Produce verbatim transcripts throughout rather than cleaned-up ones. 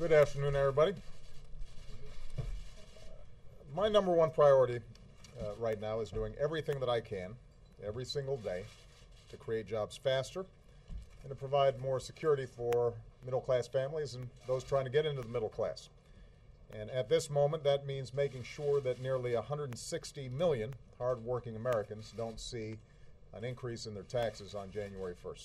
Good afternoon, everybody. My number one priority uh, right now is doing everything that I can every single day to create jobs faster and to provide more security for middle-class families and those trying to get into the middle class. And at this moment, that means making sure that nearly one hundred sixty million hard-working Americans don't see an increase in their taxes on January first.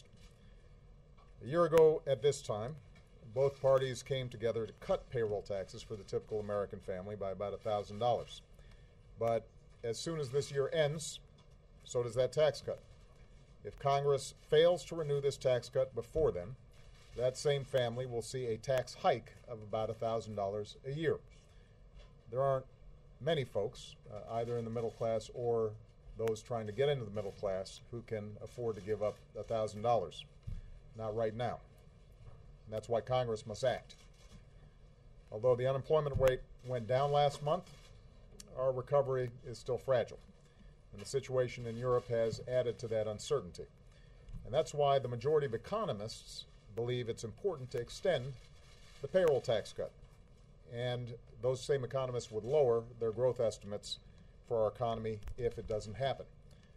A year ago at this time, both parties came together to cut payroll taxes for the typical American family by about one thousand dollars. But as soon as this year ends, so does that tax cut. If Congress fails to renew this tax cut before then, that same family will see a tax hike of about one thousand dollars a year. There aren't many folks, uh, either in the middle class or those trying to get into the middle class, who can afford to give up one thousand dollars. Not right now. And that's why Congress must act. Although the unemployment rate went down last month, our recovery is still fragile. And the situation in Europe has added to that uncertainty. And that's why the majority of economists believe it's important to extend the payroll tax cut. And those same economists would lower their growth estimates for our economy if it doesn't happen.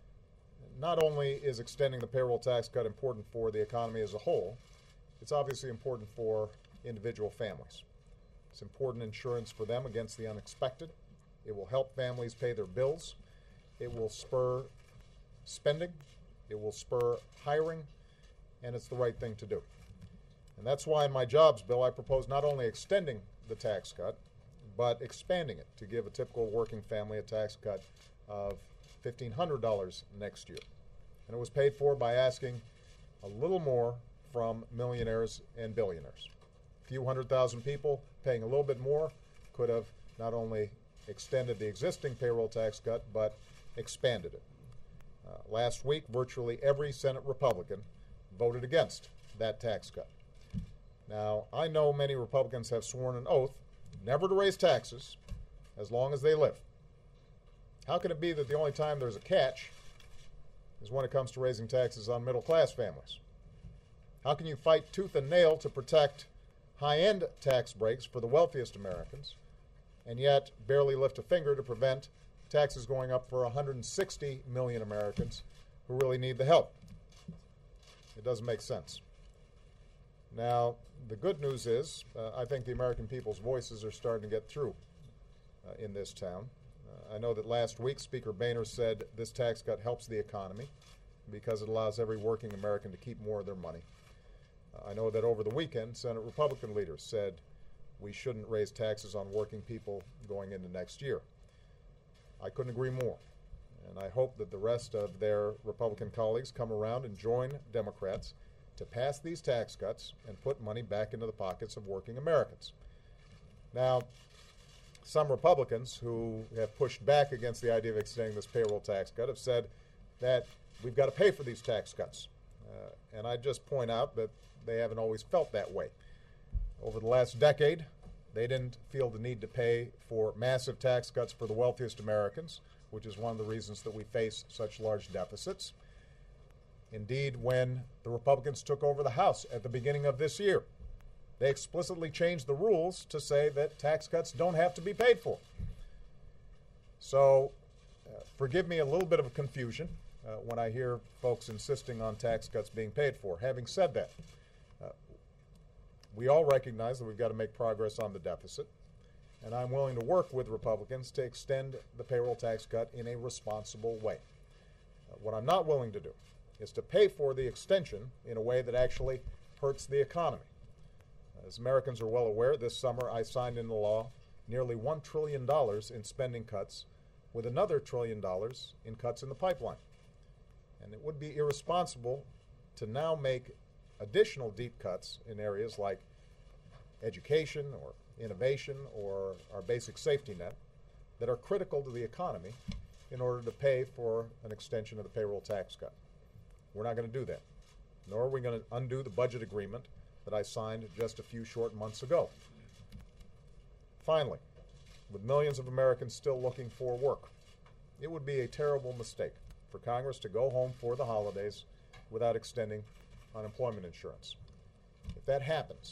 Not only is extending the payroll tax cut important for the economy as a whole, it's obviously important for individual families. It's important insurance for them against the unexpected. It will help families pay their bills. It will spur spending. It will spur hiring. And it's the right thing to do. And that's why in my jobs bill I propose not only extending the tax cut, but expanding it to give a typical working family a tax cut of fifteen hundred dollars next year. And it was paid for by asking a little more from millionaires and billionaires. A few hundred thousand people paying a little bit more could have not only extended the existing payroll tax cut, but expanded it. Uh, last week, virtually every Senate Republican voted against that tax cut. Now, I know many Republicans have sworn an oath never to raise taxes as long as they live. How can it be that the only time there's a catch is when it comes to raising taxes on middle-class families? How can you fight tooth and nail to protect high-end tax breaks for the wealthiest Americans and yet barely lift a finger to prevent taxes going up for one hundred sixty million Americans who really need the help? It doesn't make sense. Now, the good news is uh, I think the American people's voices are starting to get through uh, in this town. Uh, I know that last week Speaker Boehner said this tax cut helps the economy because it allows every working American to keep more of their money. I know that over the weekend, Senate Republican leaders said we shouldn't raise taxes on working people going into next year. I couldn't agree more. And I hope that the rest of their Republican colleagues come around and join Democrats to pass these tax cuts and put money back into the pockets of working Americans. Now, some Republicans who have pushed back against the idea of extending this payroll tax cut have said that we've got to pay for these tax cuts. Uh, and I just point out that they haven't always felt that way. Over the last decade, they didn't feel the need to pay for massive tax cuts for the wealthiest Americans, which is one of the reasons that we face such large deficits. Indeed, when the Republicans took over the House at the beginning of this year, they explicitly changed the rules to say that tax cuts don't have to be paid for. So, uh, forgive me a little bit of a confusion uh, when I hear folks insisting on tax cuts being paid for. Having said that, uh, we all recognize that we've got to make progress on the deficit, and I'm willing to work with Republicans to extend the payroll tax cut in a responsible way. Uh, what I'm not willing to do is to pay for the extension in a way that actually hurts the economy. As Americans are well aware, this summer I signed into law nearly one trillion dollars in spending cuts with another trillion dollars in cuts in the pipeline. And it would be irresponsible to now make additional deep cuts in areas like education or innovation or our basic safety net that are critical to the economy in order to pay for an extension of the payroll tax cut. We're not going to do that, nor are we going to undo the budget agreement that I signed just a few short months ago. Finally, with millions of Americans still looking for work, it would be a terrible mistake for Congress to go home for the holidays without extending unemployment insurance. If that happens,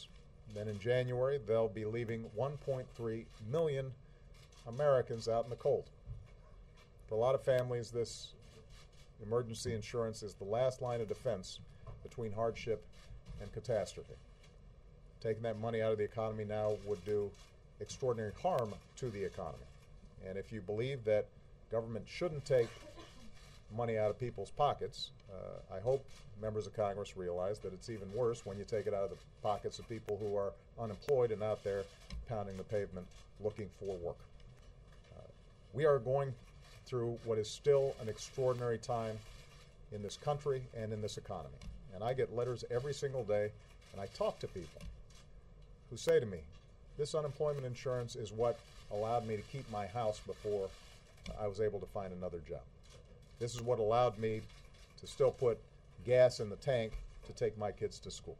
then in January they'll be leaving one point three million Americans out in the cold. For a lot of families, this emergency insurance is the last line of defense between hardship and catastrophe. Taking that money out of the economy now would do extraordinary harm to the economy. And if you believe that government shouldn't take money out of people's pockets, uh, I hope members of Congress realize that it's even worse when you take it out of the pockets of people who are unemployed and out there pounding the pavement looking for work. Uh, we are going through what is still an extraordinary time in this country and in this economy. And I get letters every single day, and I talk to people who say to me, this unemployment insurance is what allowed me to keep my house before I was able to find another job. This is what allowed me to still put gas in the tank to take my kids to school.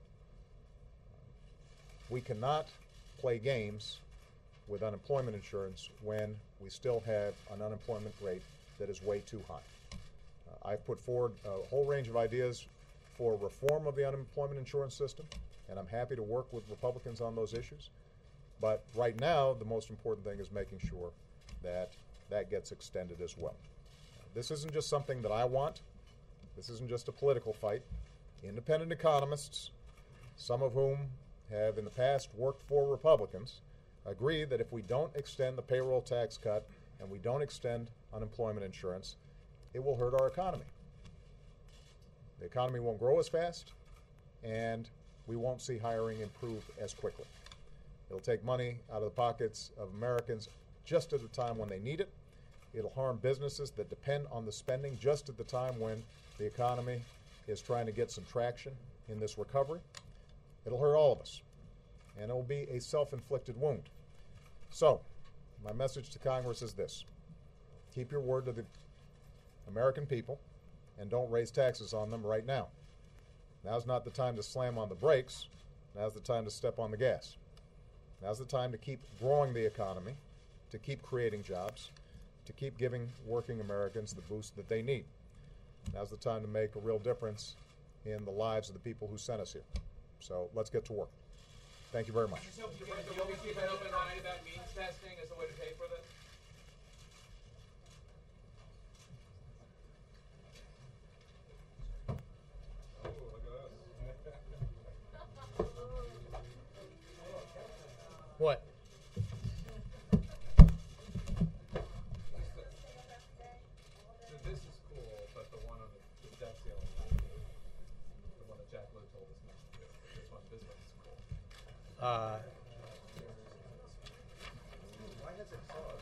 We cannot play games with unemployment insurance when we still have an unemployment rate that is way too high. Uh, I've put forward a whole range of ideas for reform of the unemployment insurance system, and I'm happy to work with Republicans on those issues. But right now, the most important thing is making sure that that gets extended as well. This isn't just something that I want. This isn't just a political fight. Independent economists, some of whom have in the past worked for Republicans, agree that if we don't extend the payroll tax cut and we don't extend unemployment insurance, it will hurt our economy. The economy won't grow as fast, and we won't see hiring improve as quickly. It'll take money out of the pockets of Americans just at the time when they need it. It'll harm businesses that depend on the spending just at the time when the economy is trying to get some traction in this recovery. It'll hurt all of us, and it will be a self-inflicted wound. So, my message to Congress is this. Keep your word to the American people and don't raise taxes on them right now. Now's not the time to slam on the brakes. Now's the time to step on the gas. Now's the time to keep growing the economy, to keep creating jobs, to keep giving working Americans the boost that they need. Now's the time to make a real difference in the lives of the people who sent us here. So let's get to work. Thank you very much. So, do you always keep an open mind about means testing as a way to pay for this? Oh, look at us. What? This is cool, but the one on the, the deck ceiling, not cool. The one that Jack Lou told us not to do. This one, this one's cool. Uh, Why has it saws?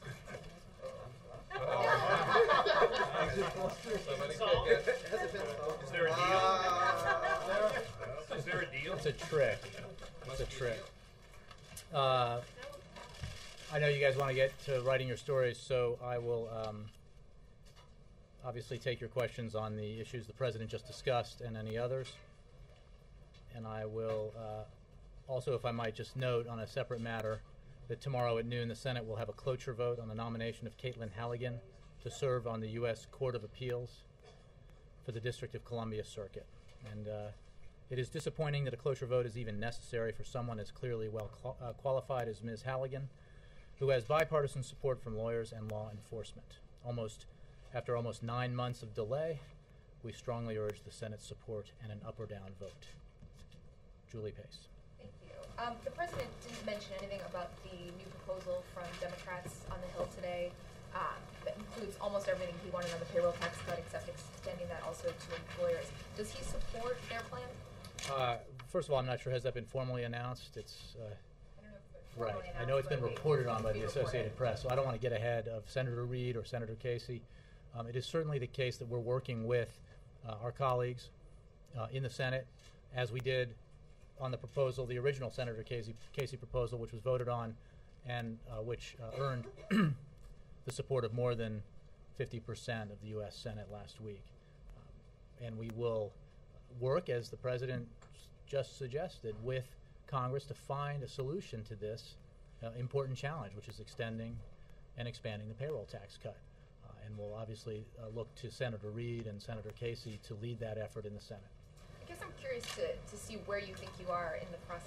Somebody kick it. Has it been solved? Is there a deal? Is there a deal? it's a trick. It's a trick. Uh, I know you guys want to get to writing your stories, so I will um, obviously take your questions on the issues the President just discussed and any others. And I will uh, also, if I might just note on a separate matter, that tomorrow at noon the Senate will have a cloture vote on the nomination of Caitlin Halligan to serve on the U S Court of Appeals for the District of Columbia Circuit. And uh, it is disappointing that a cloture vote is even necessary for someone as clearly well qual- uh, qualified as Miz Halligan, who has bipartisan support from lawyers and law enforcement. Almost after almost nine months of delay, we strongly urge the Senate's support and an up or down vote. Julie Pace. Thank you. Um, the President didn't mention anything about the new proposal from Democrats on the Hill today um, that includes almost everything he wanted on the payroll tax cut, except extending that also to employers. Does he support their plan? Uh, first of all, I'm not sure, has that been formally announced? It's uh, I don't know if it's right. formally I know it's announced, been but reported on by be the reported. Associated Press, so I don't want to get ahead of Senator Reid or Senator Casey. Um, it is certainly the case that we're working with uh, our colleagues uh, in the Senate, as we did on the proposal, the original Senator Casey, Casey proposal, which was voted on and uh, which uh, earned the support of more than fifty percent of the U S Senate last week. Um, and we will work, as the President just suggested, with Congress to find a solution to this uh, important challenge, which is extending and expanding the payroll tax cut. Uh, and we'll obviously uh, look to Senator Reid and Senator Casey to lead that effort in the Senate. I guess I'm curious to, to see where you think you are in the process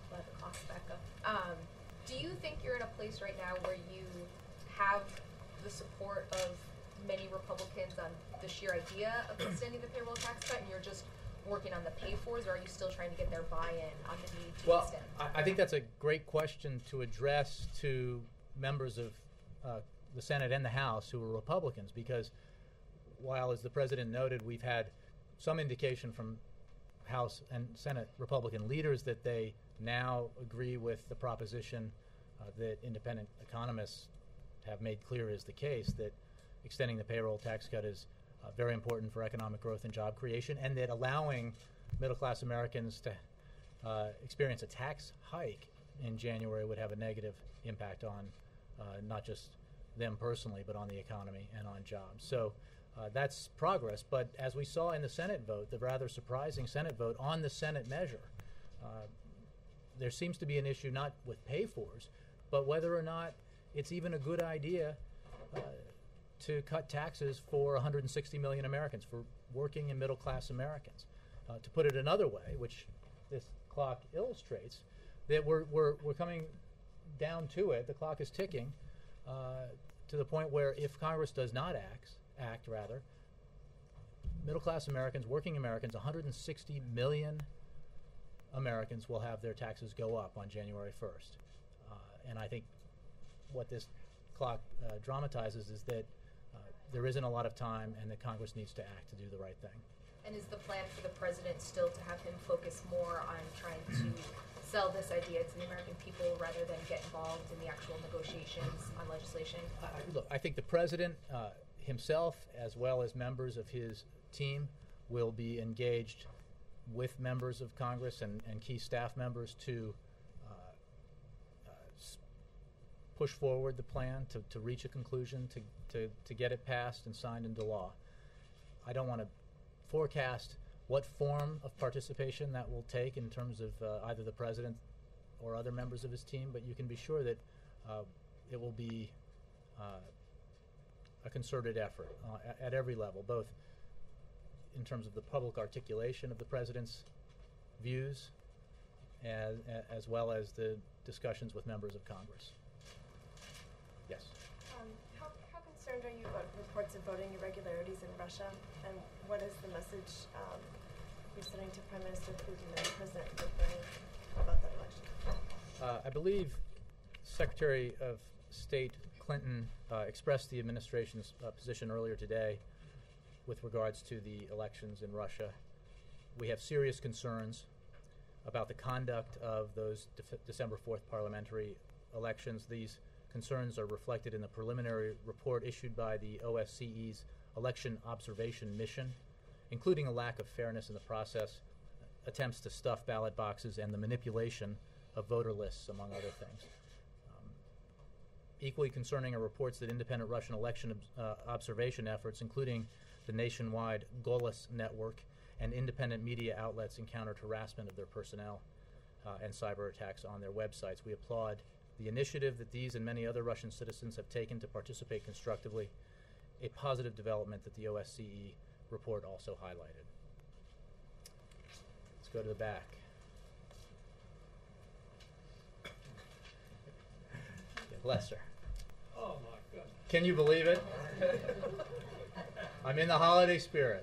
glad the clock's back up. Um, do you think you're in a place right now where you have the support of many Republicans on the sheer idea of extending the payroll tax cut, and you're just working on the pay-fors, or are you still trying to get their buy-in on the need to Well, extend? I, I think that's a great question to address to members of uh, the Senate and the House who are Republicans, because while, as the President noted, we've had some indication from House and Senate Republican leaders that they now agree with the proposition uh, that independent economists have made clear is the case, that extending the payroll tax cut is uh, very important for economic growth and job creation, and that allowing middle-class Americans to uh, experience a tax hike in January would have a negative impact on uh, not just them personally, but on the economy and on jobs. So uh, that's progress. But as we saw in the Senate vote, the rather surprising Senate vote on the Senate measure, uh, there seems to be an issue not with pay-fors, but whether or not it's even a good idea uh, to cut taxes for one hundred sixty million Americans, for working and middle-class Americans. Uh, to put it another way, which this clock illustrates, that we're, we're, we're coming down to it, the clock is ticking, uh, to the point where if Congress does not act, act rather, middle-class Americans, working Americans, one hundred sixty million Americans will have their taxes go up on January first. Uh, and I think what this clock uh, dramatizes is that uh, there isn't a lot of time and that Congress needs to act to do the right thing. And is the plan for the president still to have him focus more on trying to sell this idea to the American people rather than get involved in the actual negotiations on legislation? I, look, I think the president uh, himself, as well as members of his team, will be engaged with members of Congress and, and key staff members to uh, uh, s- push forward the plan, to, to reach a conclusion, to, to, to get it passed and signed into law. I don't want to forecast what form of participation that will take in terms of uh, either the president or other members of his team, but you can be sure that uh, it will be uh, a concerted effort uh, at, at every level, both in terms of the public articulation of the president's views as, as well as the discussions with members of Congress. Yes? Um, how, how concerned are you about reports of voting irregularities in Russia, and what is the message um, you're sending to Prime Minister Putin and President Medvedev about that election? Uh, I believe Secretary of State Clinton uh, expressed the administration's uh, position earlier today with regards to the elections in Russia. We have serious concerns about the conduct of those def- December fourth parliamentary elections. These concerns are reflected in the preliminary report issued by the O S C E's Election Observation Mission, including a lack of fairness in the process, attempts to stuff ballot boxes, and the manipulation of voter lists, among other things. Um, equally concerning are reports that independent Russian election ob- uh, observation efforts, including the nationwide Golos network and independent media outlets, encountered harassment of their personnel uh, and cyber attacks on their websites. We applaud the initiative that these and many other Russian citizens have taken to participate constructively, a positive development that the O S C E report also highlighted. Let's go to the back. Yeah, Lester. Oh, my goodness. Can you believe it? I'm in the holiday spirit.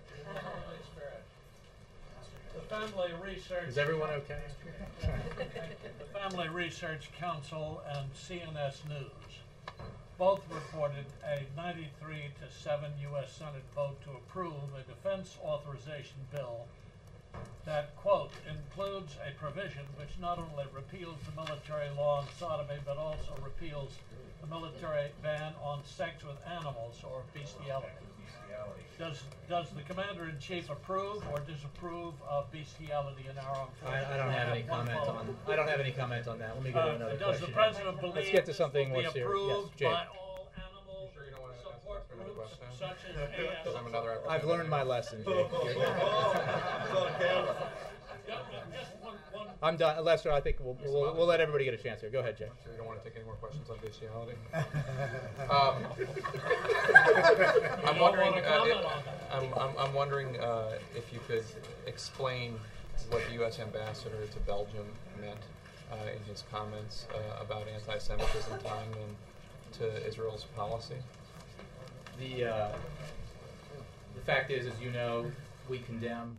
The Family Research. Is everyone okay? The Family Research Council and C N S News both reported a ninety-three to seven U S Senate vote to approve a defense authorization bill that, quote, includes a provision which not only repeals the military law on sodomy, but also repeals the military ban on sex with animals, or bestiality. Does does the Commander-in-Chief approve or disapprove of bestiality in our armed forces? I, I don't have any One comment follow-up. on. I don't have any comment on that. Let me go to Uh, another does the question. President believe Let's get to this something will more be serious. approved Yes, Jake. by all animal Sure you don't wanna ask support another groups question? such as Because I'm A S? another I've learned my lesson, Jake. Yeah, just one, one. I'm done. Lester, I think we'll, we'll, we'll let everybody get a chance here. Go ahead, Jake. Sure you don't want to take any more questions on bestiality? um, I'm don't wondering. wanna Uh, comment if- on that. I'm, I'm, I'm wondering uh, if you could explain what the U S ambassador to Belgium meant uh, in his comments uh, about anti-Semitism tying them to Israel's policy? The uh, the fact is, as you know, we condemn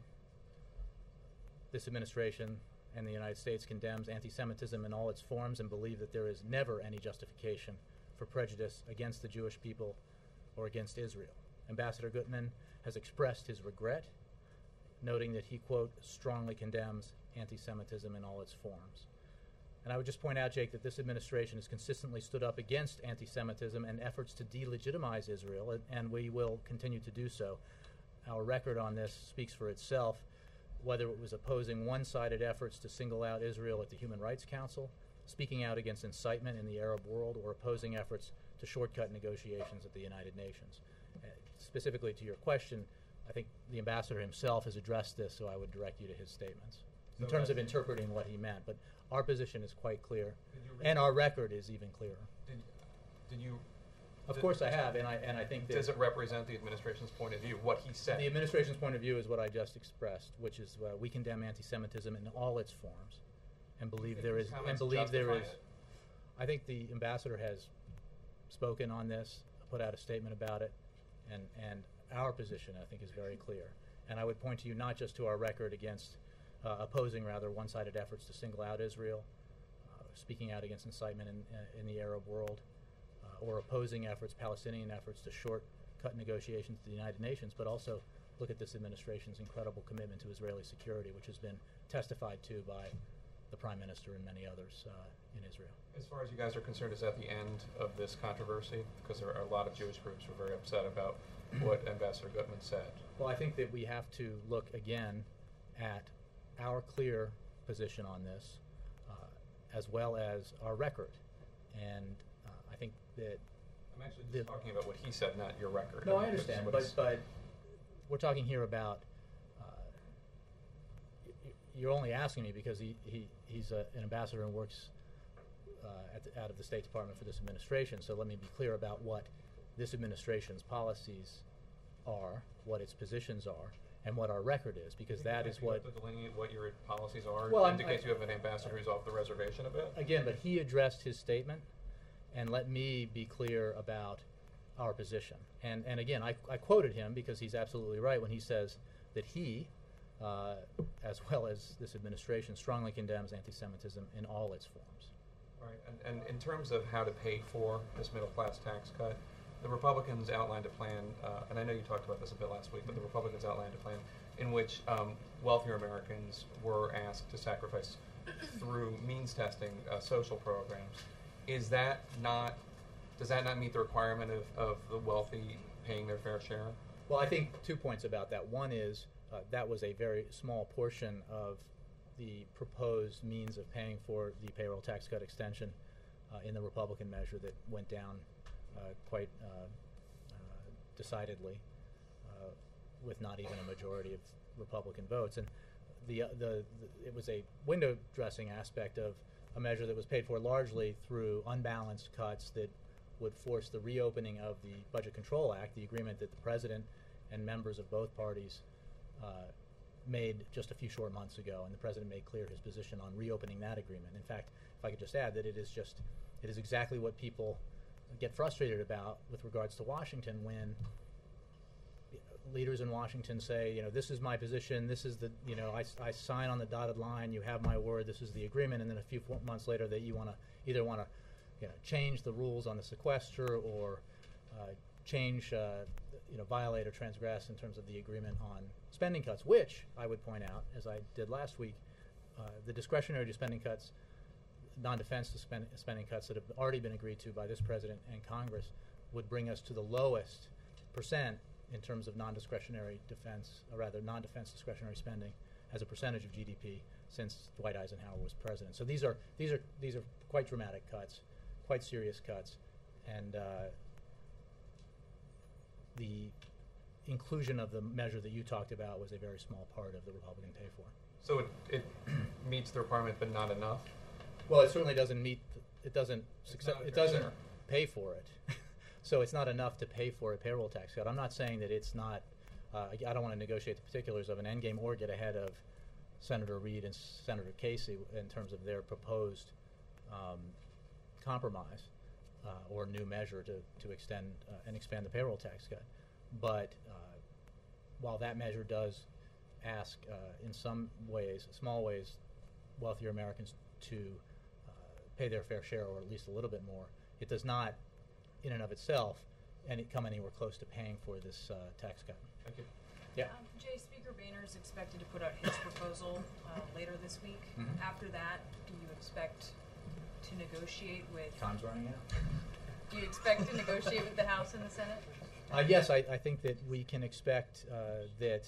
this administration, and the United States condemns anti-Semitism in all its forms and believe that there is never any justification for prejudice against the Jewish people or against Israel. Ambassador Gutman has expressed his regret, noting that he, quote, strongly condemns anti-Semitism in all its forms. And I would just point out, Jake, that this administration has consistently stood up against anti-Semitism and efforts to delegitimize Israel, and, and we will continue to do so. Our record on this speaks for itself, whether it was opposing one-sided efforts to single out Israel at the Human Rights Council, speaking out against incitement in the Arab world, or opposing efforts to shortcut negotiations at the United Nations. Uh, specifically to your question, I think the ambassador himself has addressed this, so I would direct you to his statements in So terms of that's- interpreting what he meant. But our position is quite clear, Did you read- and our record is even clearer. Did, did you? Of did- course I have, and I, and I think that Does it represent the administration's point of view, what he said? the administration's point of view is what I just expressed, which is uh, we condemn anti-Semitism in all its forms, and believe think there his is, and comments believe there is. justify it? I think the ambassador has spoken on this, put out a statement about it, and and our position, I think, is very clear. And I would point to you not just to our record against uh, opposing rather one-sided efforts to single out Israel, uh, speaking out against incitement in, uh, in the Arab world, uh, or opposing efforts, Palestinian efforts to shortcut negotiations to the United Nations, but also look at this administration's incredible commitment to Israeli security, which has been testified to by the Prime Minister and many others uh, in Israel. As far as you guys are concerned, is that the end of this controversy? Because there are a lot of Jewish groups who are very upset about what Ambassador Gutman said. Well, I think that we have to look again at our clear position on this, uh, as well as our record. And uh, I think that... I'm actually The- just talking about what he said, not your record. No, I mean, this is understand, what but, he's- but we're talking here about... Uh, y- y- you're only asking me because he, he, he's a, an ambassador and works uh, at the, out of the State Department for this administration. So let me be clear about what this administration's policies are, what its positions are, and what our record is, because that Can't is you what... have to delineate what your policies are? Well, I'm- indicates I- you have an ambassador who's off the reservation a bit? Again, but he addressed his statement, and let me be clear about our position. And and again, I, I quoted him because he's absolutely right when he says that he, uh, as well as this administration, strongly condemns anti-Semitism in all its forms. Right, and, and in terms of how to pay for this middle-class tax cut, the Republicans outlined a plan, uh, and I know you talked about this a bit last week, but the Republicans outlined a plan in which um, wealthier Americans were asked to sacrifice through means testing uh, social programs. Is that not, does that not meet the requirement of, of the wealthy paying their fair share? Well, I think two points about that. One is uh, that was a very small portion of the proposed means of paying for the payroll tax cut extension uh, in the Republican measure that went down uh, quite uh, uh, decidedly uh, with not even a majority of Republican votes. And the, uh, the, the it was a window dressing aspect of a measure that was paid for largely through unbalanced cuts that would force the reopening of the Budget Control Act, the agreement that the president and members of both parties uh, made just a few short months ago, and the president made clear his position on reopening that agreement. In fact, if I could just add that it is just, it is exactly what people get frustrated about with regards to Washington when leaders in Washington say, you know, this is my position, this is the, you know, I, I sign on the dotted line, you have my word, this is the agreement, and then a few four months later that you want to either want to, you know, change the rules on the sequester or uh, change, uh, you know, violate or transgress in terms of the agreement on spending cuts, which I would point out, as I did last week, uh, the discretionary spending cuts, non-defense to spend, spending cuts that have already been agreed to by this president and Congress would bring us to the lowest percent in terms of non-discretionary defense, or rather non-defense discretionary spending as a percentage of G D P since Dwight Eisenhower was president. So these are these are these are quite dramatic cuts, quite serious cuts, and uh, the inclusion of the measure that you talked about was a very small part of the Republican pay for. So it, it meets the requirement, but not enough? Well, it certainly doesn't meet. It doesn't. Success, not a it fair doesn't share. pay for it. So it's not enough to pay for a payroll tax cut. I'm not saying that it's not. Uh, I I don't want to negotiate the particulars of an endgame or get ahead of Senator Reid and Senator Casey in terms of their proposed um, compromise uh, or new measure to, to extend uh, and expand the payroll tax cut. But uh, while that measure does ask, uh, in some ways, small ways, wealthier Americans to uh, pay their fair share, or at least a little bit more, it does not, in and of itself, any, come anywhere close to paying for this uh, tax cut. Thank you. Yeah. Um, Jay, Speaker Boehner is expected to put out his proposal uh, later this week. Mhm. After that, do you expect to negotiate with? Time's running out. Do you expect to negotiate with the House and the Senate? Uh, yes, I, I think that we can expect uh, that.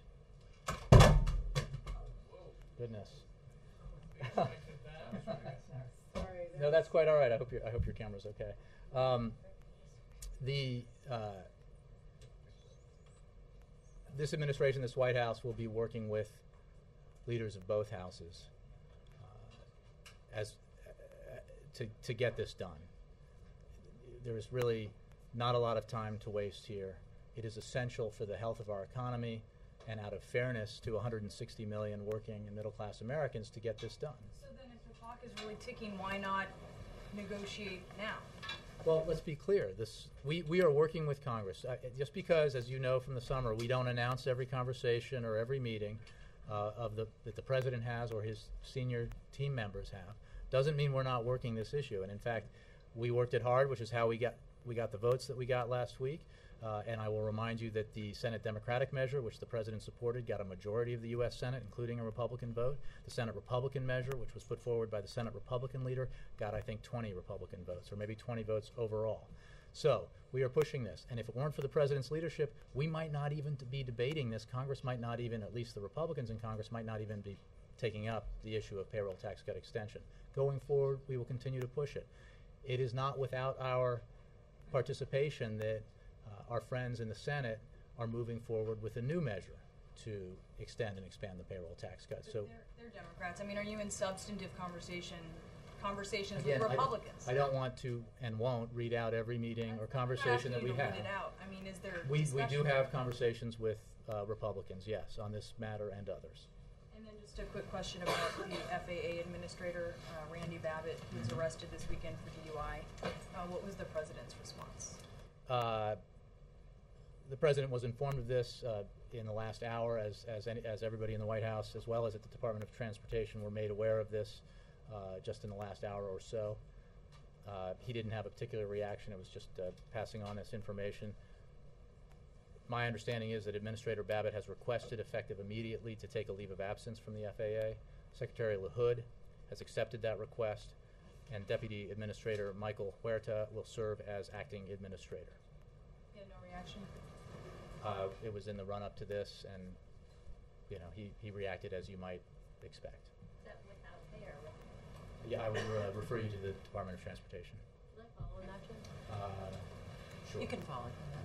Goodness. Sorry. No, that's quite all right. I hope your I hope your camera's okay. Um, the uh, this administration, this White House, will be working with leaders of both houses uh, as uh, to to get this done. There is really not a lot of time to waste here. It is essential for the health of our economy and out of fairness to one hundred sixty million working and middle class Americans to get this done. So then if the clock is really ticking, why not negotiate now? Well, let's be clear. This we, we are working with Congress. Uh, just because, as you know from the summer, we don't announce every conversation or every meeting uh, of the that the president has or his senior team members have, doesn't mean we're not working this issue. And in fact, we worked it hard, which is how we got we got the votes that we got last week. Uh, and I will remind you that the Senate Democratic measure, which the president supported, got a majority of the U S Senate, including a Republican vote. The Senate Republican measure, which was put forward by the Senate Republican leader, got, I think, twenty Republican votes, or maybe twenty votes overall. So we are pushing this. And if it weren't for the president's leadership, we might not even be debating this. Congress might not even, at least the Republicans in Congress, might not even be taking up the issue of payroll tax cut extension. Going forward, we will continue to push it. It is not without our participation that Uh, our friends in the Senate are moving forward with a new measure to extend and expand the payroll tax cut. So, they're, they're Democrats. I mean, are you in substantive conversation conversations again, with I- Republicans? I, don't want to and won't read out every meeting or conversation that we I'm not have. asking you to read it out. I mean, is there We we do discussion? have conversations with uh, Republicans, yes, on this matter and others. And then just a quick question about the F A A administrator, uh, Randy Babbitt, who was arrested this weekend for D U I. Uh, what was the president's response? Uh, the president was informed of this uh, in the last hour, as as, any, as everybody in the White House, as well as at the Department of Transportation, were made aware of this uh, just in the last hour or so. Uh, he didn't have a particular reaction. It was just uh, passing on this information. My understanding is that Administrator Babbitt has requested, effective immediately, to take a leave of absence from the F A A. Secretary LaHood has accepted that request, and Deputy Administrator Michael Huerta will serve as acting administrator. He had no reaction? Uh, it was in the run-up to this, and you know he, he reacted as you might expect. Is that without pay or with? Yeah, I would uh, refer you to the Department of Transportation. Can I follow that, Jim? Uh, sure. You can follow.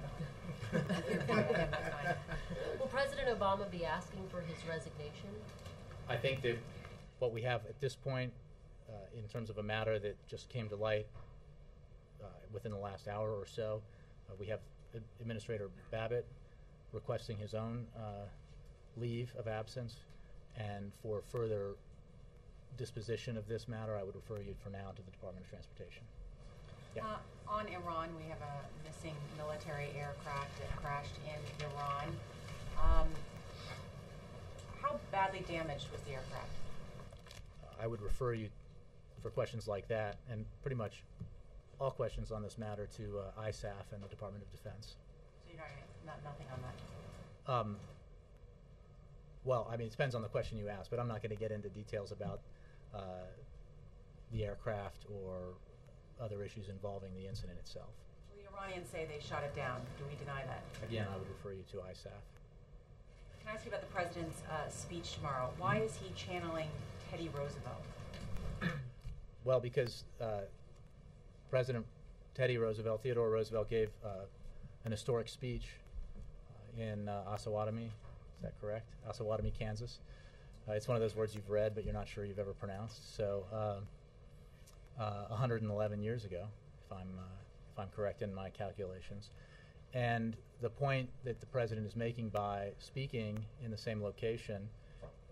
Will President Obama be asking for his resignation? I think that what we have at this point, uh, in terms of a matter that just came to light uh, within the last hour or so, uh, we have Ad- Administrator Babbitt requesting his own uh, leave of absence, and for further disposition of this matter, I would refer you for now to the Department of Transportation. Yeah. Uh, on Iran, we have a missing military aircraft that crashed in Iran. Um, how badly damaged was the aircraft? Uh, I would refer you for questions like that, and pretty much all questions on this matter, to uh, I S A F and the Department of Defense. So you're not, not nothing on that. Um, well, I mean, it depends on the question you ask, but I'm not going to get into details about uh, the aircraft or other issues involving the incident itself. Well, the Iranians say they shot it down. Do we deny that? Again, I would refer you to I S A F. Can I ask you about the president's uh, speech tomorrow? Why is he channeling Teddy Roosevelt? Well, because uh, President Teddy Roosevelt, Theodore Roosevelt, gave uh, an historic speech uh, in uh, Osawatomie. Is that correct? Osawatomie, Kansas. Uh, it's one of those words you've read, but you're not sure you've ever pronounced. So, uh, uh, one hundred eleven years ago, if I'm uh, if I'm correct in my calculations. And the point that the president is making by speaking in the same location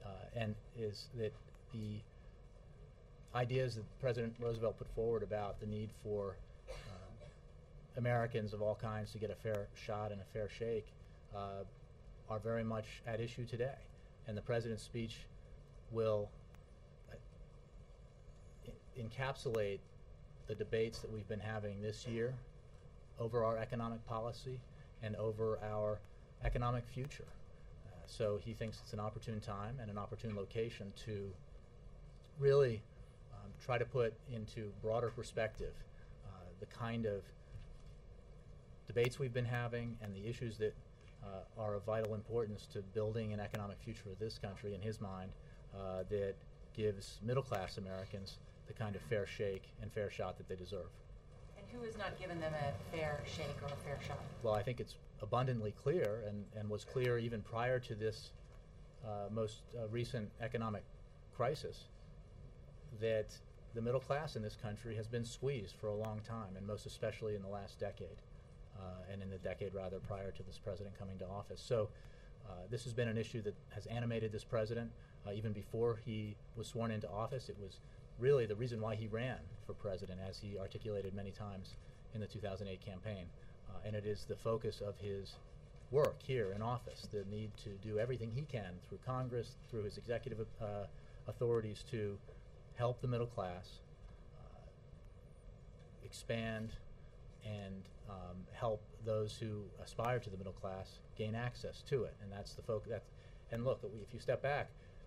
uh, and is that the ideas that President Roosevelt put forward about the need for uh, Americans of all kinds to get a fair shot and a fair shake uh, are very much at issue today. And the President's speech will uh, en- encapsulate the debates that we've been having this year over our economic policy and over our economic future. Uh, so he thinks it's an opportune time and an opportune location to really um, try to put into broader perspective uh, the kind of debates we've been having and the issues that uh, are of vital importance to building an economic future of this country, in his mind, uh, that gives middle-class Americans the kind of fair shake and fair shot that they deserve. And who has not given them a fair shake or a fair shot? Well, I think it's abundantly clear, and, and was clear even prior to this uh, most uh, recent economic crisis, that the middle class in this country has been squeezed for a long time, and most especially in the last decade, uh, and in the decade rather prior to this president coming to office. So uh, this has been an issue that has animated this president uh, even before he was sworn into office. It was really the reason why he ran for president, as he articulated many times in the two thousand eight campaign. Uh, and it is the focus of his work here in office, the need to do everything he can through Congress, through his executive uh, authorities to help the middle class uh, expand and um, help those who aspire to the middle class gain access to it. And that's the focus. That's, and look, if you step back,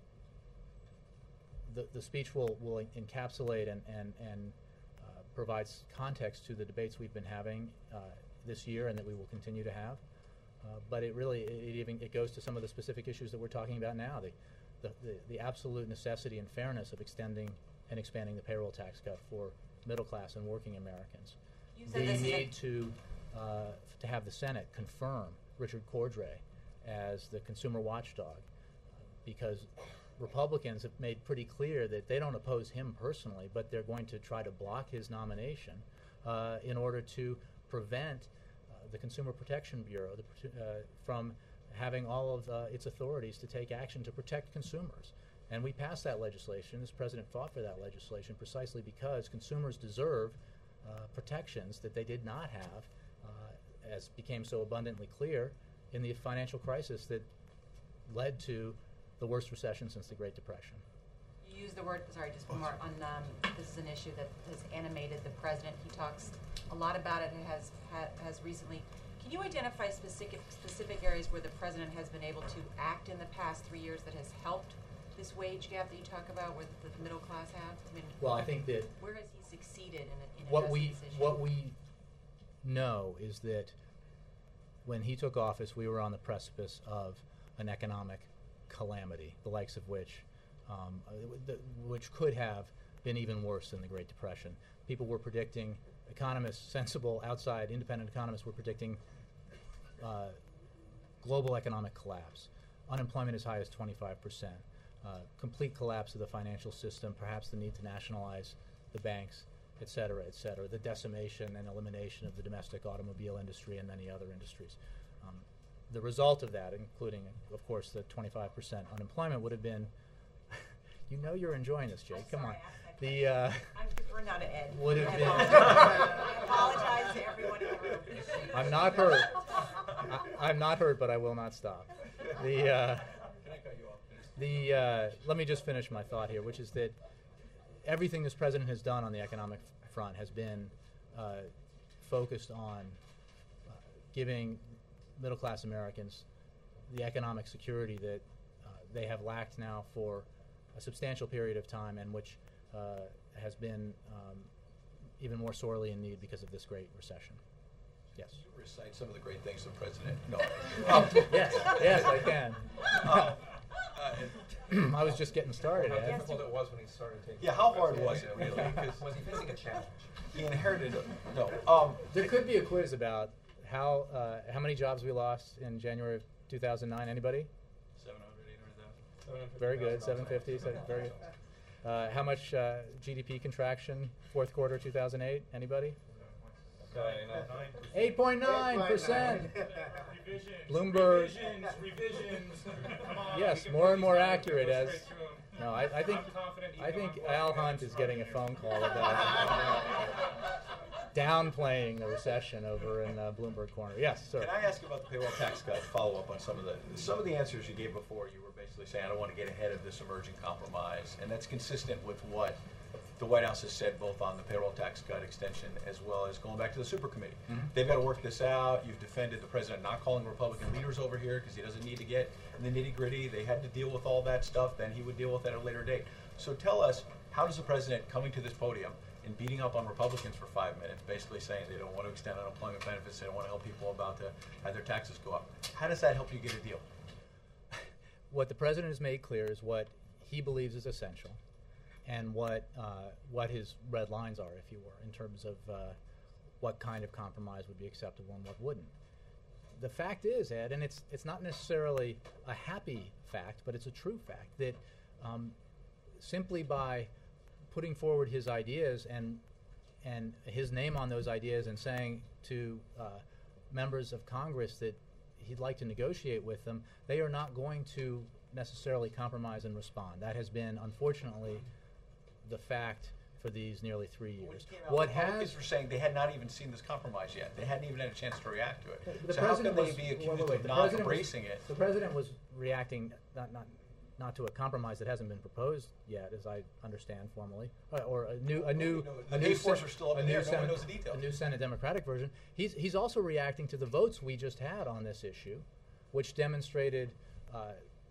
the, the speech will, will encapsulate and, and, and uh, provides context to the debates we've been having uh, this year and that we will continue to have. Uh, but it really, it, it even it goes to some of the specific issues that we're talking about now. The, the, the, the absolute necessity and fairness of extending and expanding the payroll tax cut for middle class and working Americans. You said The this is a- need to, uh, to have the Senate confirm Richard Cordray as the consumer watchdog, uh, because Republicans have made pretty clear that they don't oppose him personally, but they're going to try to block his nomination uh, in order to prevent uh, the Consumer Protection Bureau the, uh, from having all of uh, its authorities to take action to protect consumers. And we passed that legislation. This president fought for that legislation precisely because consumers deserve uh, protections that they did not have, uh, as became so abundantly clear in the financial crisis that led to the worst recession since the Great Depression. You use the word, sorry, just one more on, um, this is an issue that has animated the president. He talks a lot about it and has, ha, has recently. Can you identify specific, specific areas where the president has been able to act in the past three years that has helped this wage gap that you talk about, where the, the middle class have? I mean, Well, I think that where has he succeeded in, in what addressing we this issue? what we know is that when he took office, we were on the precipice of an economic calamity, the likes of which, um, uh, the, which could have been even worse than the Great Depression. People were predicting, economists, sensible outside independent economists were predicting uh, global economic collapse, unemployment as high as twenty-five percent, uh, complete collapse of the financial system, perhaps the need to nationalize the banks, et cetera, et cetera, the decimation and elimination of the domestic automobile industry and many other industries. Um, the result of that, including, of course, the twenty-five percent unemployment, would have been, you know you're enjoying this, Jake, I'm come sorry, on. I asked that The, uh, I'm deferring now to Ed. would have I been- apologize. I apologize to everyone in the room. I'm not hurt. I, I'm not hurt, but I will not stop. The, uh, Can I cut you off, please? the, uh, let me just finish my thought here, which is that everything this president has done on the economic f- front has been uh, focused on uh, giving middle-class Americans the economic security that uh, they have lacked now for a substantial period of time, and which uh, has been um, even more sorely in need because of this great recession. Yes. Can you recite some of the great things the president? No. Yes, yes, I can. Uh, I was just getting started, How Ed. difficult it was when he started taking. Yeah, how hard over. was it really? 'Cause Was he facing a challenge? he inherited it. No. Um, There could be a quiz about how uh, how many jobs we lost in January of two thousand nine. Anybody? seven hundred, eight hundred thousand. Very good. seven fifty. So very good. Uh, how much uh, G D P contraction fourth quarter two thousand eight? Anybody? eight point nine percent. Revisions. Bloomberg. Revisions. Revisions. Come on, Yes, we can more put and these more down, accurate go as. straight to 'em. No, I, I think I'm confident I even think on Al Washington Hunt is getting a Square. phone call about downplaying the recession over in uh, Bloomberg Corner. Yes, sir. Can I ask about the payroll tax cut? Follow up on some of the some of the answers you gave before. You were basically saying, I don't want to get ahead of this emerging compromise, and that's consistent with what the White House has said both on the payroll tax cut extension as well as going back to the super committee. Mhm. They've got to work this out. You've defended the president not calling Republican leaders over here because he doesn't need to get in the nitty gritty. They had to deal with all that stuff. Then he would deal with it at a later date. So tell us, how does the president coming to this podium and beating up on Republicans for five minutes, basically saying they don't want to extend unemployment benefits, they don't want to help people about to have their taxes go up, how does that help you get a deal? What the president has made clear is what he believes is essential, and what uh, what his red lines are, if you were, in terms of uh, what kind of compromise would be acceptable and what wouldn't. The fact is, Ed, and it's it's not necessarily a happy fact, but it's a true fact that um, simply by putting forward his ideas and and his name on those ideas and saying to uh, members of Congress that he'd like to negotiate with them, they are not going to necessarily compromise and respond. That has been, unfortunately, the fact for these nearly three years. What Republicans has were saying they had not even seen this compromise yet. They hadn't even had a chance to react to it. the so how can president they was, be wait, accused wait, wait, of the not president was- embracing it? The president was reacting not not not to a compromise that hasn't been proposed yet, as I understand formally, uh, or a new a new know, a the new A-force Sen- are still up a in new the air. No one Senate- knows the details. A new Senate Democratic version. He's he's also reacting to the votes we just had on this issue, which demonstrated uh,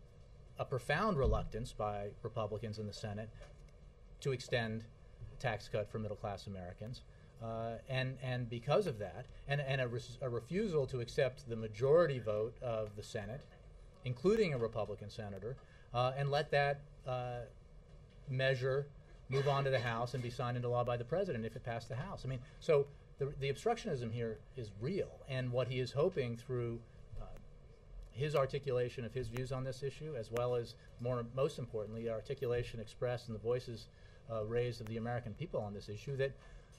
a profound reluctance by Republicans in the Senate to extend a tax cut for middle class Americans. Uh, and and because of that, and, and a, res- a refusal to accept the majority vote of the Senate, including a Republican senator, uh, and let that uh, measure move on to the House and be signed into law by the president if it passed the House. I mean, so the, the obstructionism here is real, and what he is hoping through uh, his articulation of his views on this issue, as well as, more most importantly, the articulation expressed in the voices uh, raised of the American people on this issue, that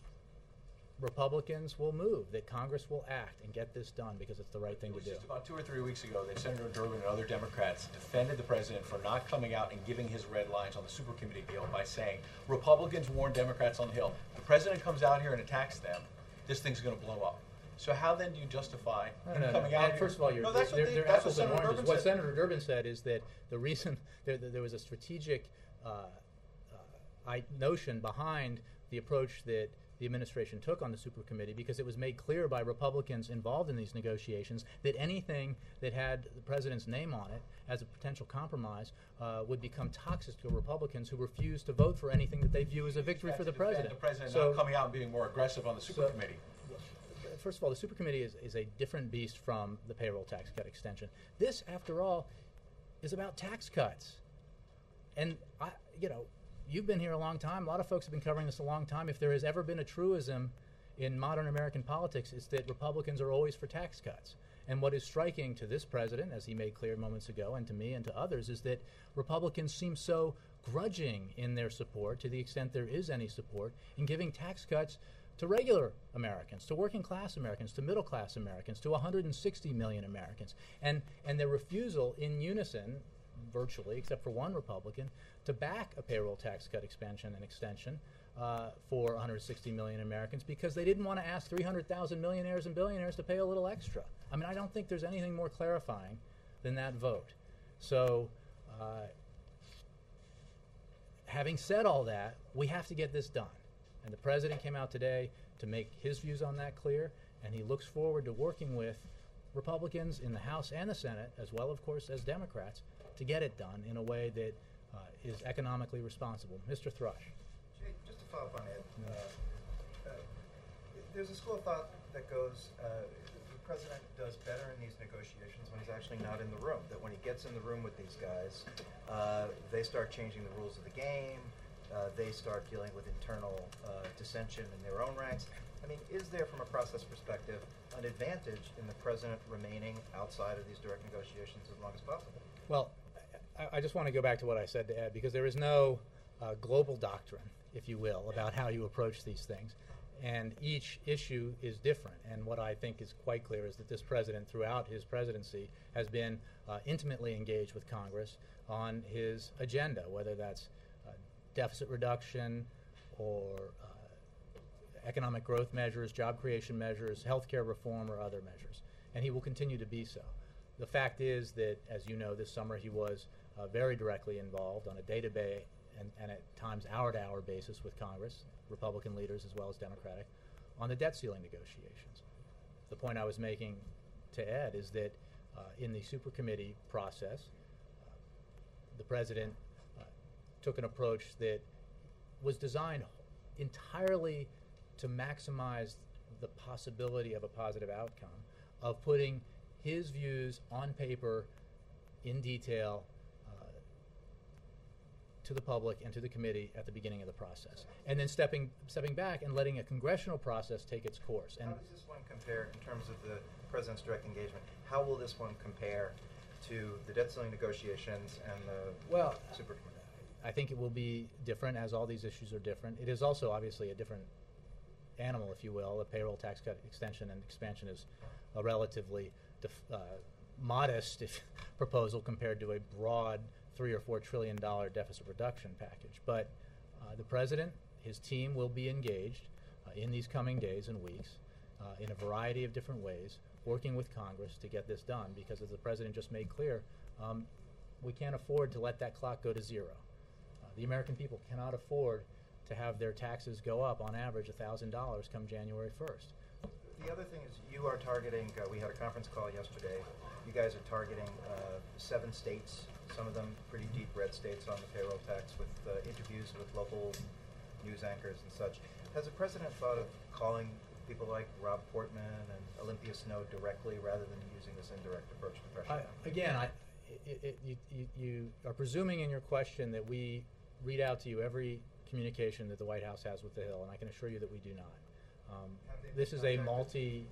Republicans will move, that Congress will act and get this done because it's the right thing It to was do. just about two or three weeks ago that Senator Durbin and other Democrats defended the president for not coming out and giving his red lines on the super committee deal by saying Republicans warned Democrats on the Hill. The president comes out here and attacks them, this thing's going to blow up. So how then do you justify No, him no, no. coming out And here? First of all, you're, no, that's they're, what they, they're that's what apples and Senator oranges. Durbin What said. Senator Durbin said is that the reason there, there was a strategic uh, uh, I, notion behind the approach that the administration took on the super committee, because it was made clear by Republicans involved in these negotiations that anything that had the president's name on it as a potential compromise uh, would become toxic to Republicans who refused to vote for anything that they view as a victory for the Defend president. The president So- not coming out and being more aggressive on the super So- committee. First of all, the super committee is, is a different beast from the payroll tax cut extension. This, after all, is about tax cuts. And, I, you know, you've been here a long time. A lot of folks have been covering this a long time. If there has ever been a truism in modern American politics, it's that Republicans are always for tax cuts. And what is striking to this president, as he made clear moments ago, and to me and to others, is that Republicans seem so grudging in their support, to the extent there is any support, in giving tax cuts to regular Americans, to working class Americans, to middle class Americans, to one hundred sixty million Americans. And, and their refusal in unison, virtually, except for one Republican, to back a payroll tax cut expansion and extension uh, for one hundred sixty million Americans, because they didn't want to ask three hundred thousand millionaires and billionaires to pay a little extra. I mean, I don't think there's anything more clarifying than that vote. So, uh, having said all that, we have to get this done. And the president came out today to make his views on that clear, and he looks forward to working with Republicans in the House and the Senate, as well, of course, as Democrats, to get it done in a way that uh, is economically responsible. Mister Thrush. Jay, just to follow up on Ed, uh, uh, there's a school of thought that goes, uh, the president does better in these negotiations when he's actually not in the room, that when he gets in the room with these guys, uh, they start changing the rules of the game, uh, they start dealing with internal uh, dissension in their own ranks. I mean, is there, from a process perspective, an advantage in the president remaining outside of these direct negotiations as long as possible? Well, I, I just want to go back to what I said to Ed, because there is no uh, global doctrine, if you will, about how you approach these things. and each issue is different. And what I think is quite clear is that this president, throughout his presidency, has been uh, intimately engaged with Congress on his agenda, whether that's uh, deficit reduction or uh, economic growth measures, job creation measures, healthcare reform, or other measures. And he will continue to be so. The fact is that, as you know, this summer he was uh, very directly involved on a day-to-day and, and at times hour-to-hour basis with Congress, Republican leaders as well as Democratic, on the debt ceiling negotiations. The point I was making to Ed is that uh, in the super committee process, uh, the president uh, took an approach that was designed entirely to maximize the possibility of a positive outcome, of putting his views on paper in detail uh, to the public and to the committee at the beginning of the process, and then stepping stepping back and letting a congressional process take its course. And how does this one compare in terms of the president's direct engagement? How will this one compare to the debt ceiling negotiations and the well, super committee? I think it will be different, as all these issues are different. It is also obviously a different animal, if you will. The payroll tax cut extension and expansion is a relatively def, uh, modest if, proposal compared to a broad three or four trillion dollar deficit reduction package. But uh, the president, his team will be engaged uh, in these coming days and weeks uh, in a variety of different ways, working with Congress to get this done. Because as the president just made clear, um, we can't afford to let that clock go to zero. Uh, the American people cannot afford to have their taxes go up on average one thousand dollars come January first. The other thing is you are targeting, uh, we had a conference call yesterday, you guys are targeting uh, seven states, some of them pretty deep red states on the payroll tax, with uh, interviews with local news anchors and such. Has the president thought of calling people like Rob Portman and Olympia Snowe directly rather than using this indirect approach to pressure? I, again, I, it, it, you, you, you are presuming in your question that we read out to you every communication that the White House has with the Hill, and I can assure you that we do not. Um, this is a multi-pronged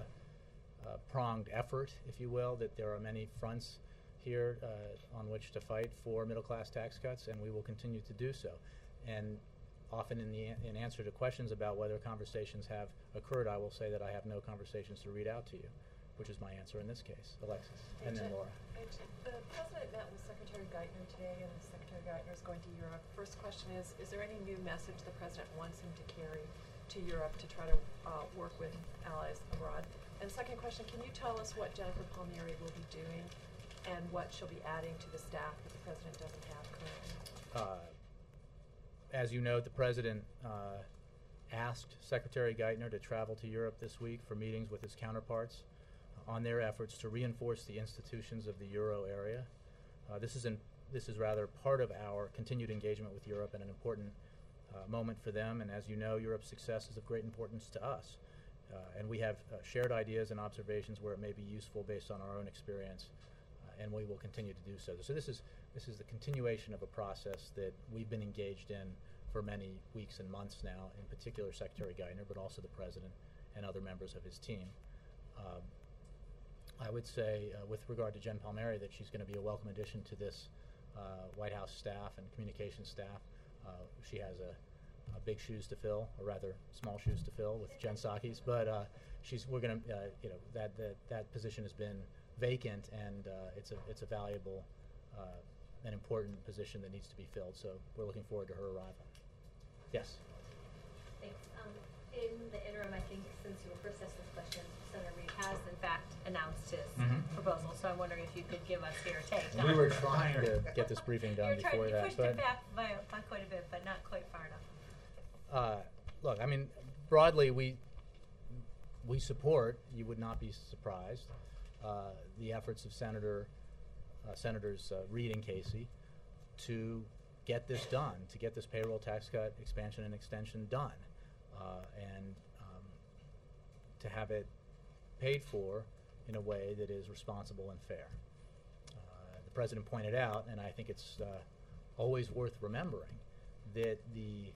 uh, uh, effort, if you will, that there are many fronts here uh, on which to fight for middle-class tax cuts, and we will continue to do so. And often in, the, in answer to questions about whether conversations have occurred, I will say that I have no conversations to read out to you, which is my answer in this case. Alexis, and then Laura. The president met with Secretary Geithner today, and Secretary Geithner is going to Europe. First question is, is there any new message the president wants him to carry to Europe to try to uh, work with allies abroad? And second question, can you tell us what Jennifer Palmieri will be doing and what she'll be adding to the staff that the president doesn't have currently? Uh, as you note, the president uh, asked Secretary Geithner to travel to Europe this week for meetings with his counterparts on their efforts to reinforce the institutions of the euro area. Uh, this is in, this is rather part of our continued engagement with Europe and an important uh, moment for them. And as you know, Europe's success is of great importance to us. Uh, and we have uh, shared ideas and observations where it may be useful based on our own experience, uh, and we will continue to do so. So this is this is the continuation of a process that we've been engaged in for many weeks and months now, in particular Secretary Geithner, but also the president and other members of his team. Um, I would say, uh, with regard to Jen Palmieri, that she's going to be a welcome addition to this uh, White House staff and communications staff. Uh, she has a, a big shoes to fill, or rather small shoes to fill, with Jen Psakis. But uh, she's we're going to, uh, you know, that, that that position has been vacant, and uh, it's a it's a valuable uh, and important position that needs to be filled. So we're looking forward to her arrival. Yes. Thanks. Um, in the interim, I think since you were first asked this question, Senator Reid has in fact announced his Mhm. proposal. So I'm wondering if you could give us your take. We were trying to get this briefing done you were trying, before you that, pushed but it back by, by quite a bit, but not quite far enough. uh, look, I mean, broadly, we we support. You would not be surprised. Uh, the efforts of Senator uh, Senators uh, Reid and Casey to get this done, to get this payroll tax cut expansion and extension done, uh, and um, to have it paid for in a way that is responsible and fair. Uh, the president pointed out, and I think it's uh, always worth remembering, that the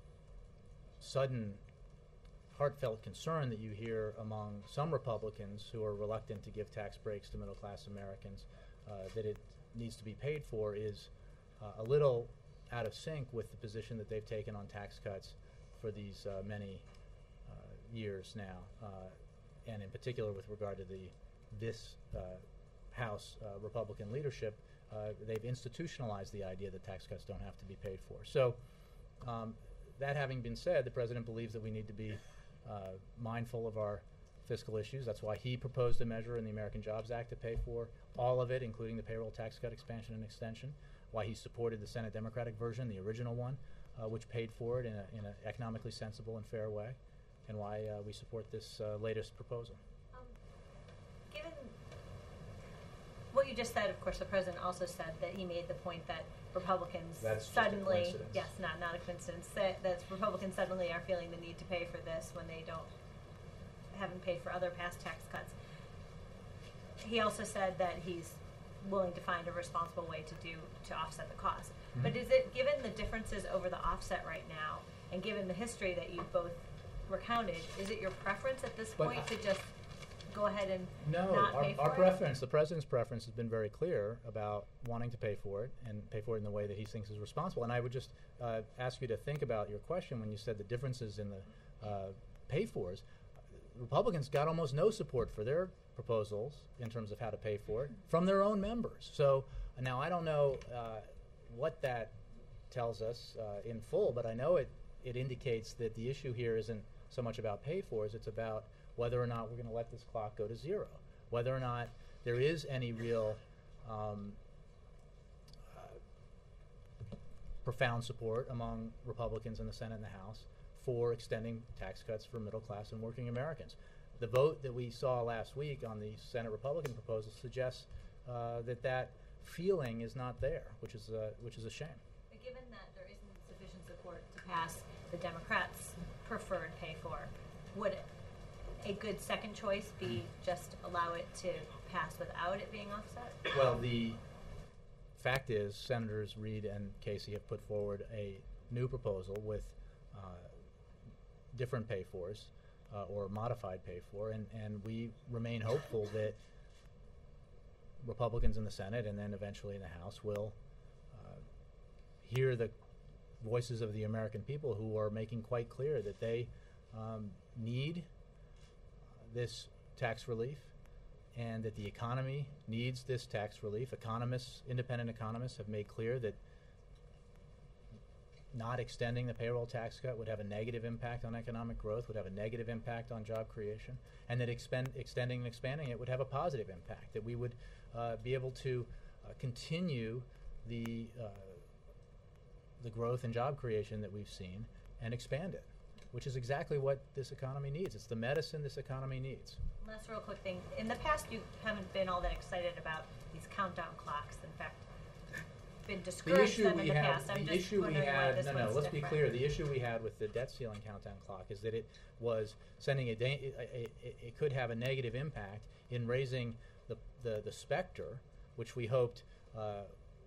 sudden heartfelt concern that you hear among some Republicans who are reluctant to give tax breaks to middle-class Americans, uh, that it needs to be paid for, is uh, a little out of sync with the position that they've taken on tax cuts for these uh, many years now, uh, and in particular with regard to the this uh, House uh, Republican leadership, uh, they've institutionalized the idea that tax cuts don't have to be paid for. So, um, that having been said, the president believes that we need to be uh, mindful of our fiscal issues. That's why he proposed a measure in the American Jobs Act to pay for all of it, including the payroll tax cut expansion and extension. Why he supported the Senate Democratic version, the original one, uh, which paid for it in an economically sensible and fair way, and why uh, we support this uh, latest proposal. Um, given what you just said, of course, the president also said that he made the point that Republicans That's just a suddenly, coincidence. yes, not not a coincidence, that, that Republicans suddenly are feeling the need to pay for this when they don't haven't paid for other past tax cuts. He also said that he's willing to find a responsible way to do to offset the cost. Mm-hmm. But is it, given the differences over the offset right now, and given the history that you both recounted, is it your preference at this But point I- to just go ahead and No, not our, pay for our it? preference, the president's preference has been very clear about wanting to pay for it and pay for it in the way that he thinks is responsible. And I would just uh, ask you to think about your question when you said the differences in the uh, pay-fors. Republicans got almost no support for their proposals in terms of how to pay for it from their own members. So now I don't know uh, what that tells us uh, in full, but I know it, it indicates that the issue here isn't so much about pay-fors, it's about whether or not we're going to let this clock go to zero, whether or not there is any real um, uh, profound support among Republicans in the Senate and the House for extending tax cuts for middle class and working Americans. The vote that we saw last week on the Senate Republican proposal suggests uh, that that feeling is not there, which is uh, which is a shame. But given that there isn't sufficient support to pass the Democrats' preferred pay for, would a good second choice be just allow it to pass without it being offset? Well, the fact is, Senators Reid and Casey have put forward a new proposal with uh, different pay-fors uh, or modified pay-for, and, and we remain hopeful that Republicans in the Senate and then eventually in the House will uh, hear the voices of the American people who are making quite clear that they um, need this tax relief and that the economy needs this tax relief. Economists, independent economists, have made clear that not extending the payroll tax cut would have a negative impact on economic growth, would have a negative impact on job creation, and that expend, extending and expanding it would have a positive impact, that we would uh, be able to uh, continue the, uh, the growth and job creation that we've seen and expand it, which is exactly what this economy needs. It's the medicine this economy needs. Last real quick thing. In the past, you haven't been all that excited about these countdown clocks. In fact, been The discouraged issue them we in the had, past. I'm the just issue we wondering why had, this no, no, one's let's be different. clear. The issue we had with the debt ceiling countdown clock is that it was sending a, da- it, it, it could have a negative impact in raising the, the, the specter, which we hoped uh,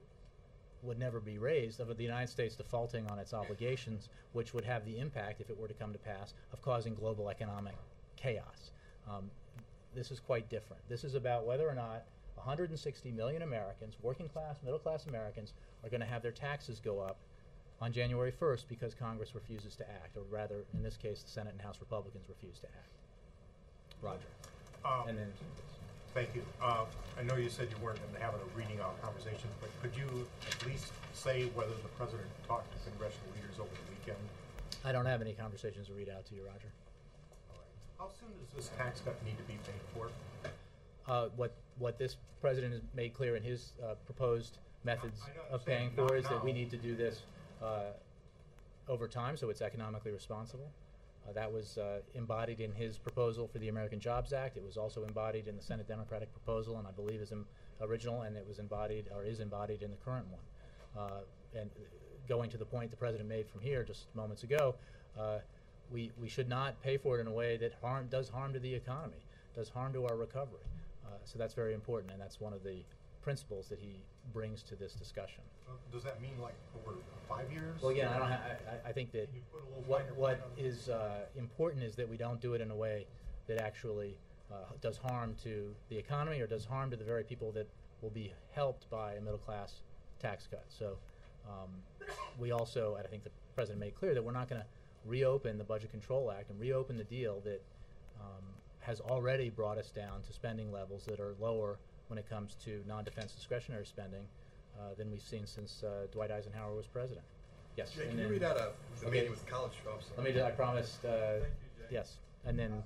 would never be raised, of the United States defaulting on its obligations, which would have the impact, if it were to come to pass, of causing global economic chaos. Um, this is quite different. This is about whether or not one hundred sixty million Americans, working class, middle class Americans, are going to have their taxes go up on January first because Congress refuses to act, or rather, in this case, the Senate and House Republicans refuse to act. Roger. Um, And then, Thank you. Uh, I know you said you weren't going to have a reading out conversation, but could you at least say whether the president talked to congressional leaders over the weekend? I don't have any conversations to read out to you, Roger. All right. How soon does this tax cut need to be paid for? Uh, what what this president has made clear in his uh, proposed methods I know, I'm of saying paying not for is that we now. need to do this uh, over time, so it's economically responsible. Uh, that was uh, embodied in his proposal for the American Jobs Act. It was also embodied in the Senate Democratic proposal, and I believe is im- original, and it was embodied or is embodied in the current one. Uh, and going to the point the president made from here just moments ago, uh, we we should not pay for it in a way that harm does harm to the economy, does harm to our recovery. Uh, so that's very important, and that's one of the principles that he brings to this discussion. Uh, Does that mean like over five years? Well, again, I don't. Ha- I, I think that Can you put a little what finer what point on it? is uh, important is that we don't do it in a way that actually uh, does harm to the economy or does harm to the very people that will be helped by a middle class tax cut. So um, we also, I think the president made clear that we're not going to reopen the Budget Control Act and reopen the deal that um, has already brought us down to spending levels that are lower when it comes to non-defense discretionary spending uh, than we've seen since uh, Dwight Eisenhower was president. Yes. Jay, and can you then- read out a, the okay. meeting with college folks? Let me. do- I promised. Uh, yes, and then.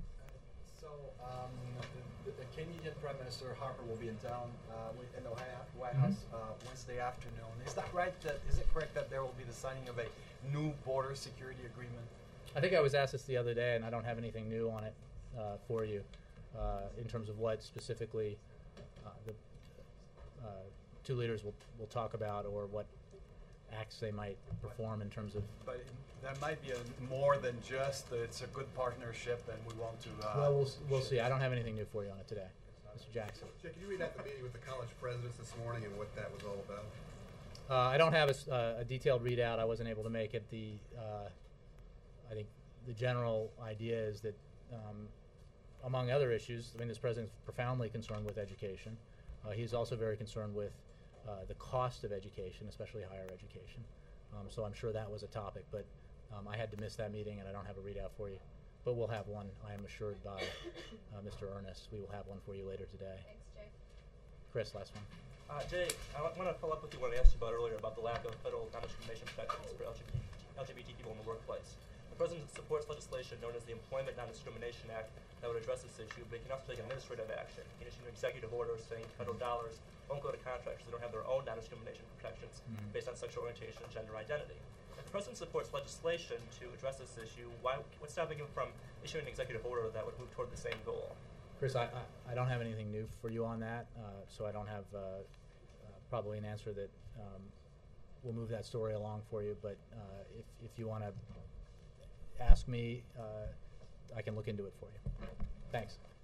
So, um, the, the Canadian Prime Minister Harper will be in town uh, wi- in the White Hou- White Mhm. House uh, Wednesday afternoon. Is that right? That is it correct that there will be the signing of a new border security agreement? I think I was asked this the other day, and I don't have anything new on it uh, for you uh, in terms of what specifically uh, the uh, two leaders will will talk about or what acts they might perform in terms of. But it, there might be a, more than just that it's a good partnership and we want to. Uh, well, we'll s- we'll shift. see. I don't have anything new for you on it today, Mister Jackson. Jay, can you read out the meeting with the college presidents this morning and what that was all about? Uh, I don't have a, s- uh, a detailed readout. I wasn't able to make it. The uh, I think the general idea is that, um, among other issues, I mean, this president's profoundly concerned with education. Uh, he's also very concerned with uh, the cost of education, especially higher education. Um, so I'm sure that was a topic, but um, I had to miss that meeting, and I don't have a readout for you. But we'll have one. I am assured by uh, Mister Ernest. We will have one for you later today. Thanks, Jay. Chris, last one. Uh, Jay, I want to follow up with you what I asked you about earlier about the lack of federal non-discrimination protections for L G B T, L G B T people in the workplace. The President supports legislation known as the Employment Non-Discrimination Act that would address this issue, but he can also take administrative action. He can issue an executive order saying federal dollars won't go to contractors that don't have their own non-discrimination protections Mhm. based on sexual orientation and gender identity. If the President supports legislation to address this issue, why, what's stopping him from issuing an executive order that would move toward the same goal? Chris, I, I, I don't have anything new for you on that, uh, so I don't have uh, uh, probably an answer that um, will move that story along for you. But uh, if, if you want to ask me, uh, I can look into it for you. Thanks.